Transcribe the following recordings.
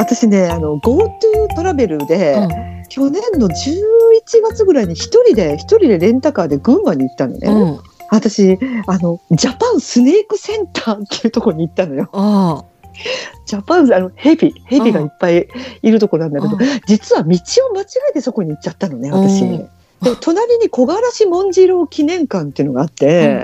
私ね、GoTo トラベルで、去年の11月ぐらいに一人でレンタカーで群馬に行ったのね。私、ジャパンスネークセンターっていうところに行ったのよ。ジャパン、ヘビがいっぱいいるところなんだけど、実は道を間違えてそこに行っちゃったのね、私。で、隣に木枯らし紋次郎記念館っていうのがあって、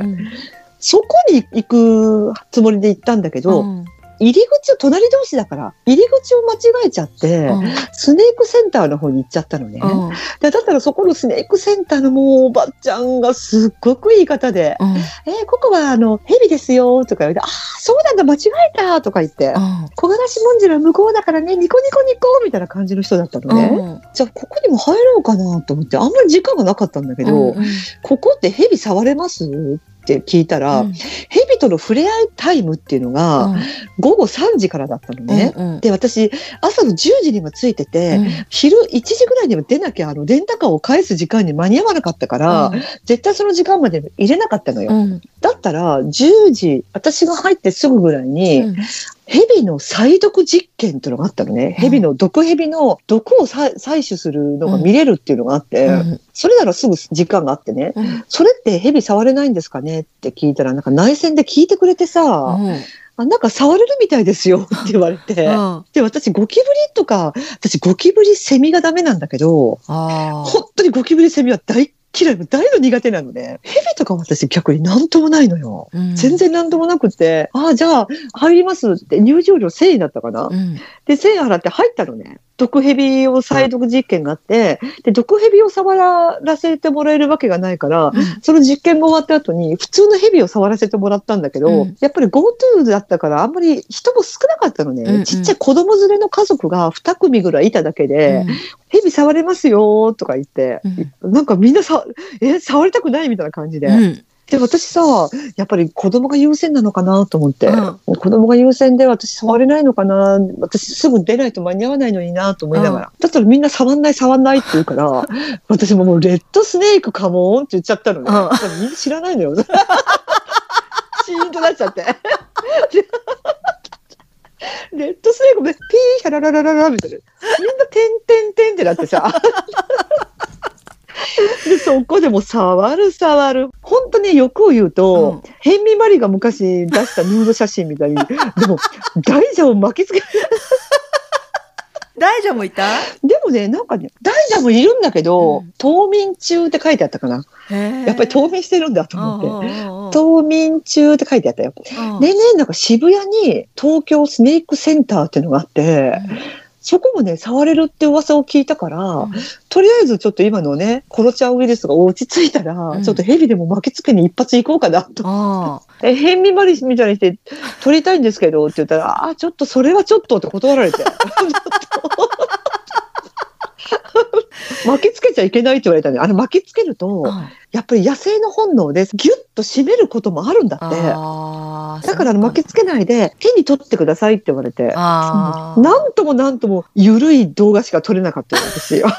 そこに行くつもりで行ったんだけど、入り口を隣同士だから入り口を間違えちゃって、スネークセンターの方に行っちゃったのね。でだったらそこのスネークセンターのもうおばちゃんがすっごく言い方で「ここはヘビですよ」とか言って「ああそうなんだ間違えた」とか言って「木枯らし紋次郎向こうだからねニコニコニコ」みたいな感じの人だったのね。じゃあここにも入ろうかなと思ってあんまり時間がなかったんだけど「ここってヘビ触れます？」って聞いたら、ヘビとの触れ合いタイムっていうのが午後3時からだったのね。で私朝の10時にも着いてて、昼1時ぐらいにも出なきゃレンタカーを返す時間に間に合わなかったから、絶対その時間まで入れなかったのよ。だったら10時私が入ってすぐぐらいに、ヘビの採毒実験っていうのがあったのね。ヘビの毒ヘビの毒を採取するのが見れるっていうのがあって、それならすぐ時間があってね、それってヘビ触れないんですかねって聞いたら、なんか内線で聞いてくれてさ、なんか触れるみたいですよって言われて、で私ゴキブリセミがダメなんだけど、本当にゴキブリセミは大嫌い、大の苦手なので、ヘビとか私逆になんともないのよ。全然なんともなくて、じゃあ入りますって入場料1000円だったかな。で、1000円払って入ったのね。毒ヘビを採毒実験があって、で、毒ヘビを触らせてもらえるわけがないから、その実験が終わった後に普通のヘビを触らせてもらったんだけど、やっぱり GoTo だったからあんまり人も少なかったのね。ちっちゃい子供連れの家族が2組ぐらいいただけで、ヘビ触れますよとか言って、なんかみんな触りたくないみたいな感じで。で、私さ、やっぱり子供が優先なのかなと思って、子供が優先で私触れないのかな、私すぐ出ないと間に合わないのになと思いながら、だったらみんな触んないって言うから、私もうレッドスネークカモンって言っちゃったのね。みんな知らないのよ。シーンとなっちゃって。レッドスネークでピーヒャラララララみたいな。みんなてんてんてんってなってさ。でそこでも触る。本当に欲を言うと、ヘンミマリが昔出したヌード写真みたいに、でも大蛇を巻きつけ大蛇もいた？ でもね、なんかね、大蛇もいるんだけど、冬眠中って書いてあったかな。やっぱり冬眠してるんだと思って。冬眠中って書いてあったよ。でね、なんか渋谷に東京スネークセンターっていうのがあって、そこもね、触れるって噂を聞いたから、とりあえずちょっと今のね、コロチャウイルスが落ち着いたら、ちょっとヘビでも巻きつけに一発行こうかなと。ヘンミマリみたいにして撮りたいんですけどって言ったら、ちょっとそれはちょっとって断られて。巻きつけちゃいけないって言われたね。巻きつけると、やっぱり野生の本能でギュッと締めることもあるんだって。だから巻きつけないで手に取ってくださいって言われて、なんとも緩い動画しか撮れなかったんですよ。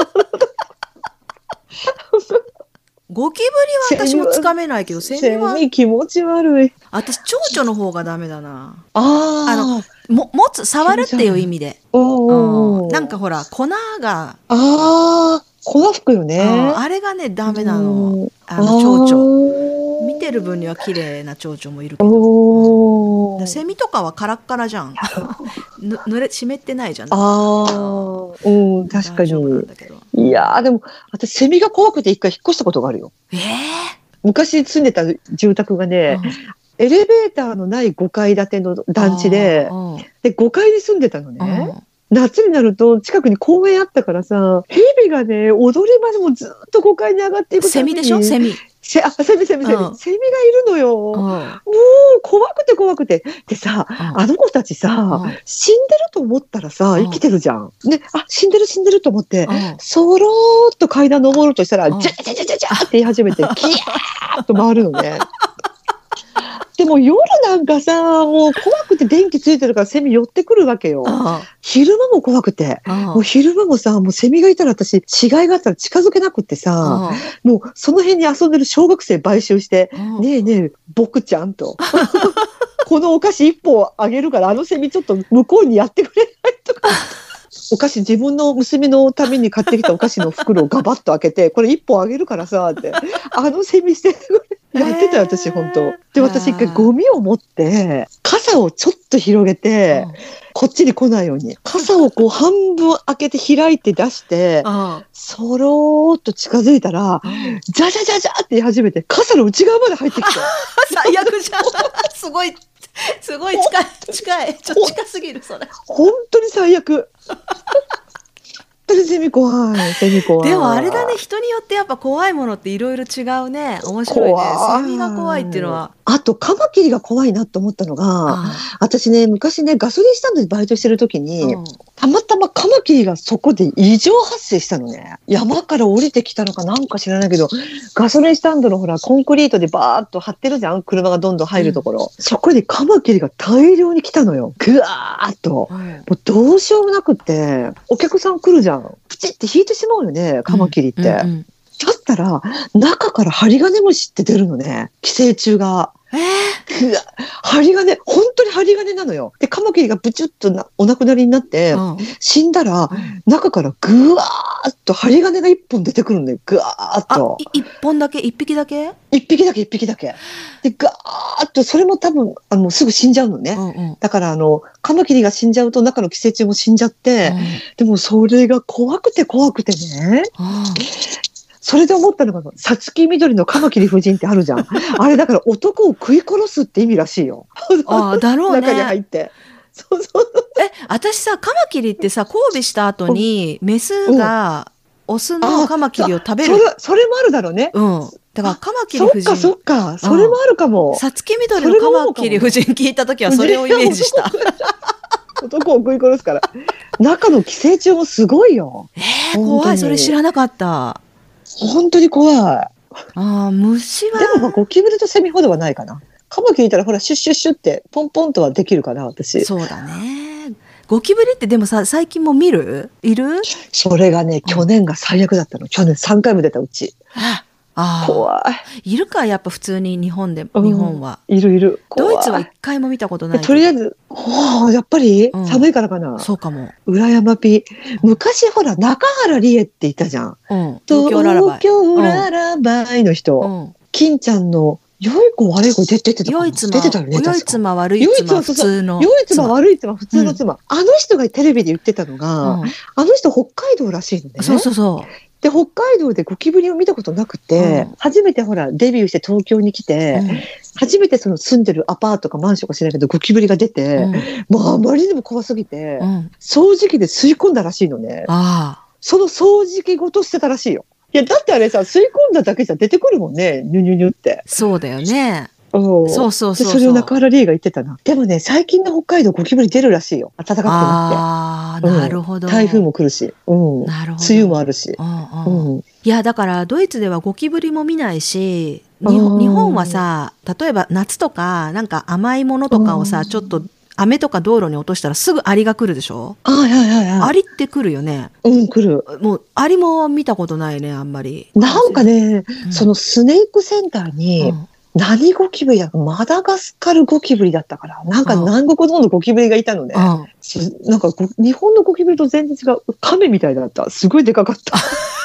ゴキブリは私もつかめないけど、セミは気持ち悪い。 私蝶々の方がダメだな。 持つ、触るっていう意味で。なんかほら粉が粉吹くよね。 あれがねダメなの。蝶々見てる分には綺麗な蝶々もいるけど、セミとかはカラッカラじゃん。湿ってないじゃん。 確かに。いやでも私セミが怖くて一回引っ越したことがあるよ。昔住んでた住宅がね、エレベーターのない5階建ての団地で5階に住んでたのね。夏になると近くに公園あったからさ、ヘビがね踊り場でもずっと5階に上がっていく。 セミでしょ？セミがいるのよ。もう怖くて。でさ、あの子たちさ、死んでると思ったらさ、生きてるじゃん。ね、死んでると思って、そろーっと階段登ろうとしたら、ジャジャジャジャジャって言い始めて、ギャーっと回るのね。でも夜なんかさ、もう怖くて電気ついてるからセミ寄ってくるわけよ。昼間も怖くて、もう昼間もさ、もうセミがいたら私、死骸があったら近づけなくってさ、もうその辺に遊んでる小学生買収して、ねえねえ、僕ちゃんと。このお菓子1本あげるから、あのセミちょっと向こうにやってくれないとかお菓子、自分の娘のために買ってきたお菓子の袋をガバッと開けて、これ1本あげるからさって、セミしてやってたよ、私、本当。で、私一回ゴミを持って、傘をちょっと広げて、こっちに来ないように。傘をこう半分開けて開いて出して、そろーっと近づいたら、じゃじゃじゃじゃって言い始めて、傘の内側まで入ってきた。 最悪じゃん。すごい近い。ちょっと近すぎる、それ。 本当に最悪。セミ怖い。 でもあれだね、人によってやっぱ怖いものっていろいろ違うね。面白いね。セミが怖いっていうのは。 あと、カマキリが怖いなと思ったのが、私ね、昔ね、ガソリンスタンドでバイトしてる時に、たまたまカマキリがそこで異常発生したのね。山から降りてきたのかなんか知らないけど、ガソリンスタンドのほら、コンクリートでバーっと張ってるじゃん、車がどんどん入るところ。そこでカマキリが大量に来たのよ。ぐわーっと。もうどうしようもなくって、お客さん来るじゃん。プチって引いてしまうよね、カマキリって。だったら、中から針金虫って出るのね、寄生虫が。針金、本当に針金なのよ。で、カマキリがブチュッとお亡くなりになって、死んだら、中からぐわーっと針金が一本出てくるんだよ。ぐわーっと。 一本だけ？一匹だけ？ 一匹だけ。で、ガーッと、それも多分、すぐ死んじゃうのね。だから、カマキリが死んじゃうと中の寄生虫も死んじゃって、でもそれが怖くてね。それで思ったのが、さつきみどりのカマキリ夫人ってあるじゃん。あれだから男を食い殺すって意味らしいよ。 だろうね。 中に入って。そう。 私さ、カマキリってさ、交尾した後に、メスがオスのカマキリを食べる。 それもあるだろうね。 だからカマキリ夫人。 そっか。それもあるかも。 さつきみどりのカマキリ夫人聞いたときはそれをイメージした。 男を食い殺すから。中の寄生虫もすごいよ。 怖い。それ知らなかった。 本当に怖い。 虫は。 でもゴキブリとセミほどはないかな。カマキリいたらほらシュッシュッシュってポンポンとはできるかな、私。 そうだね。ゴキブリってでもさ、最近もいる？ それがね、去年が最悪だったの。去年3回も出たうち。怖い。いるか、やっぱ普通に日本は。 いる。 ドイツは1回も見たことない。 とりあえず、やっぱり寒いからかな。 そうかも。 裏山ピ。昔ほら、中原理恵っていたじゃん。 東京ララバイの人。金ちゃんの良い子悪い子出てたよね。 良い妻悪い妻普通の。 良い妻悪い妻普通の妻。あの人がテレビで言ってたのが、あの人北海道らしいのね。 そう。 で、北海道でゴキブリを見たことなくて、初めてほら、デビューして東京に来て、初めてその住んでるアパートかマンションか知らないけど、ゴキブリが出て、あまりにも怖すぎて、掃除機で吸い込んだらしいのね。その掃除機ごとしてたらしいよ。いや、だってあれさ、吸い込んだだけじゃ出てくるもんね、ニュニュニュって。 そうだよね。 そう。それを中原理恵が言ってたな。でもね、最近の北海道ゴキブリ出るらしいよ。暖かくなって。 なるほど。 台風も来るし。 なるほど。 梅雨もあるし。 いや、だからドイツではゴキブリも見ないし、日本はさ、例えば夏とか、なんか甘いものとかをさ、ちょっと飴とか道路に落としたらすぐアリが来るでしょ？アリって来るよね。 来る。 もうアリも見たことないね、あんまり。 なんかね、そのスネークセンターに、何ゴキブリだか、マダガスカルゴキブリだったから、なんか南国のゴキブリがいたのね。なんか日本のゴキブリと全然違う。亀みたいだった。すごいでかかった。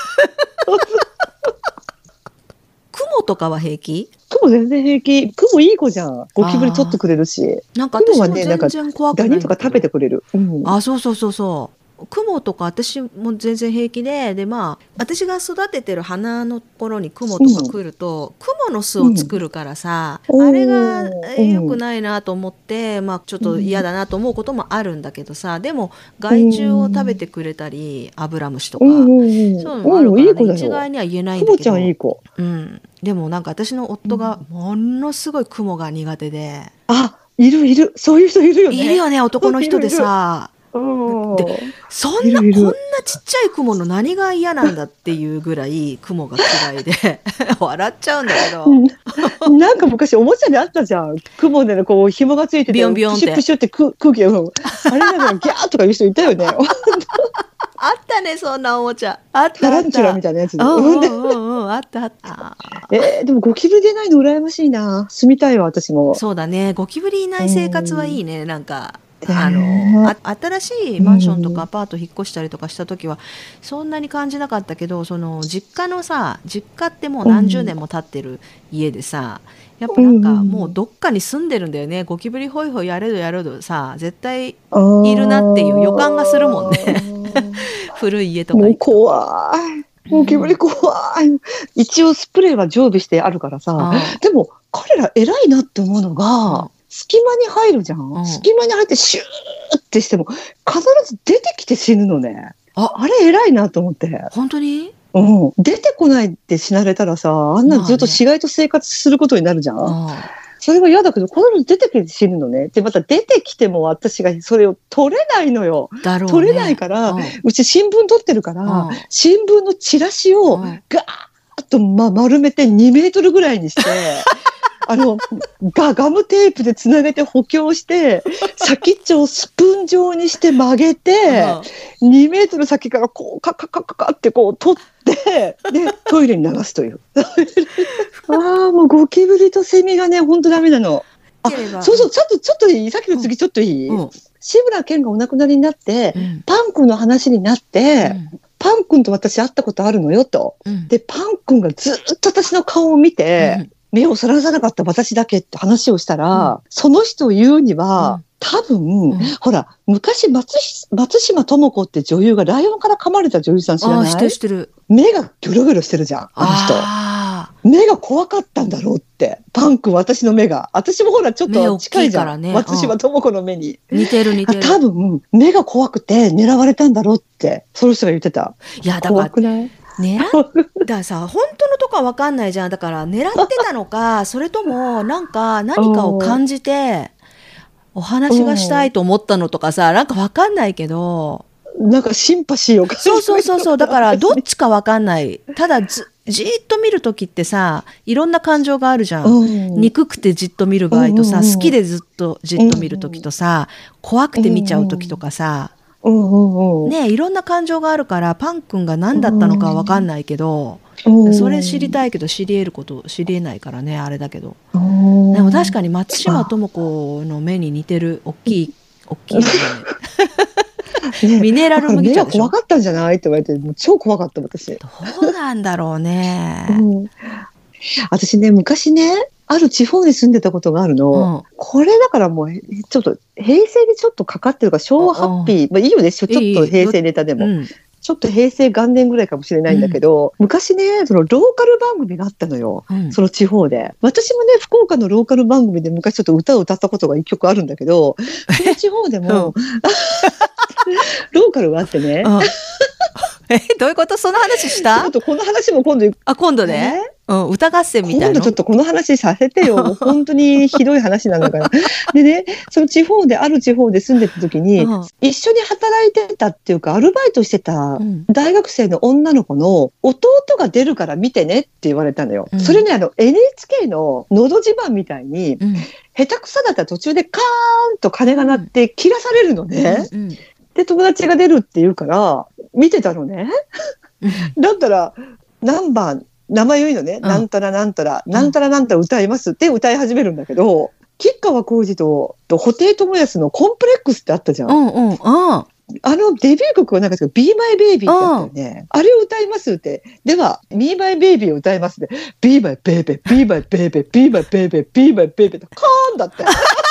クモとかは平気？ クモ全然平気。クモいい子じゃん。ゴキブリ取ってくれるし。 なんか私も全然怖くない。 ダニとか食べてくれる。 そう。クモとか私も全然平気で、私が育ててる花のところにクモとか来ると、クモの巣を作るからさ、あれが良くないなと思って、ちょっと嫌だなと思うこともあるんだけどさ、でも害虫を食べてくれたり、アブラムシとか、そういうのもあるからね、一概には言えないんだけど。 クモちゃんいい子。 でもなんか私の夫がものすごいクモが苦手で。 いる。そういう人いるよね。 いるよね、男の人でさ。でこんなちっちゃい雲の何が嫌なんだっていうぐらい雲が嫌いで笑っちゃうんだけど、 なんか昔おもちゃであったじゃん。雲でこう紐がついててビヨンビヨンってプシュって空気があれなんかギャーとかいう人いたよね。 あったね、そんなおもちゃ。あった。 タランチュラみたいなやつで。 あった。 でもゴキブリ出ないの羨ましいな。住みたいわ、私も。 そうだね。ゴキブリいない生活はいいね、なんか。 新しいマンションとかアパート引っ越したりとかした時はそんなに感じなかったけど、その実家ってもう何十年も経ってる家でさ、やっぱなんかもうどっかに住んでるんだよね。ゴキブリホイホイやれどさ、絶対いるなっていう予感がするもんね。古い家とかもう怖い。ゴキブリ怖い。一応スプレーは常備してあるからさ。でも彼ら偉いなって思うのが、隙間に入るじゃん。隙間に入ってシューってしても必ず出てきて死ぬのね。あれ偉いなと思って。 本当に？ 出てこないって死なれたらさ、あんなずっと死骸と生活することになるじゃん。それは嫌だけど、この出てきて死ぬのね。で、また出てきても私がそれを取れないのよ。取れないから、うち新聞取ってるから、新聞のチラシをガーッと丸めて2メートルぐらいにして、ガムテープでつなげて補強して、先っちょをスプーン状にして曲げて、2メートル先からこう、カってこう取って、で、トイレに流すという。もうゴキブリとセミがね、ほんとダメなの。そう、ちょっといい？さっきの次ちょっといい？志村けんがお亡くなりになって、パン君の話になって、パン君と私会ったことあるのよと。で、パン君がずっと私の顔を見て、目をそらさなかった私だけって話をしたら、その人を言うには、多分、ほら、昔松島智子って女優がライオンから噛まれた女優さん知らない？知ってる。目がギョロギョロしてるじゃん、あの人。目が怖かったんだろうって。パン君、私の目が。私もほら、ちょっと近いじゃん。ね、松島智子の目に。 似てる。 多分、目が怖くて狙われたんだろうって、その人が言ってた。 いや、だから。怖くない？だからさ、本当のとこは分かんないじゃん。だから狙ってたのかそれとも何かを感じてお話がしたいと思ったのとかさ、なんか分かんないけど、 なんかシンパシーを感じる。 そうだからどっちか分かんない。ただじーっと見るときってさ、いろんな感情があるじゃん。憎くてじっと見る場合とさ、好きでずっとじっと見るときとさ、怖くて見ちゃうときとかさ、ね、いろんな感情があるから、パン君が何だったのかは分かんないけど、それ知りたいけど知りえないからね、あれだけど。でも確かに松島智子の目に似てる。大きいね。ミネラル麦茶でしょ。 目が怖かったんじゃないって言われて、もう超怖かった私。どうなんだろうね。 私ね、昔ね、ある地方に住んでたことがあるの。これだからもう、ちょっと、平成にちょっとかかってるから、昭和ハッピー。まあいいよね、ちょっと平成ネタでも。ちょっと平成元年ぐらいかもしれないんだけど、昔ね、そのローカル番組があったのよ。その地方で。私もね、福岡のローカル番組で昔ちょっと歌を歌ったことが一曲あるんだけど、その地方でも、ローカルがあってね。 どういうこと？その話した？ ちょっとこの話も今度ね。歌合戦みたいな。 今度ちょっとこの話させてよ。本当にひどい話なのかな。でね、そのある地方で住んでた時に、一緒に働いてたっていうか、アルバイトしてた大学生の女の子の弟が出るから見てねって言われたのよ。それね、NHK ののど自慢みたいに、下手くそだったら途中でカーンと鐘が鳴って切らされるのね。で、友達が出るって言うから、見てたのね。だったら、何番、名前言うのね。なんたらなんたら、なんたらなんたら歌いますって歌い始めるんだけど、吉川晃司と布袋寅泰のコンプレックスってあったじゃん。デビュー曲はなんか、Be My Baby ってあったよね。あれを歌いますって。では、Be My Baby を歌いますって。Be My Baby, Be My Baby, Be My Baby, Be My Baby ってカーンだって。